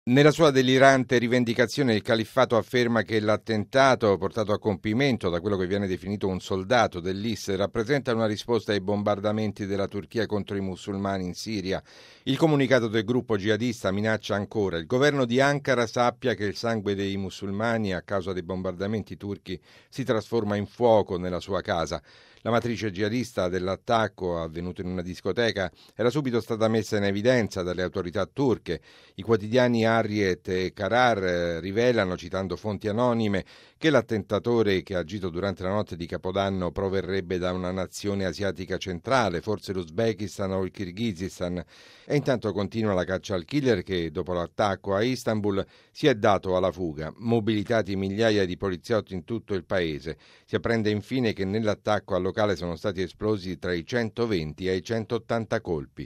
Nella sua delirante rivendicazione il califfato afferma che l'attentato portato a compimento da quello che viene definito un soldato dell'IS rappresenta una risposta ai bombardamenti della Turchia contro i musulmani in Siria. Il comunicato del gruppo jihadista minaccia ancora: il governo di Ankara sappia che il sangue dei musulmani a causa dei bombardamenti turchi si trasforma in fuoco nella sua casa. La matrice jihadista dell'attacco avvenuto in una discoteca era subito stata messa in evidenza dalle autorità turche. I quotidiani Hurriyet e Karar rivelano, citando fonti anonime, che l'attentatore che ha agito durante la notte di Capodanno proverrebbe da una nazione asiatica centrale, forse l'Uzbekistan o il Kirghizistan. E intanto continua la caccia al killer che, dopo l'attacco a Istanbul, si è dato alla fuga, mobilitati migliaia di poliziotti in tutto il paese. Si apprende infine che nell'attacco al locale sono stati esplosi tra i 120 e i 180 colpi.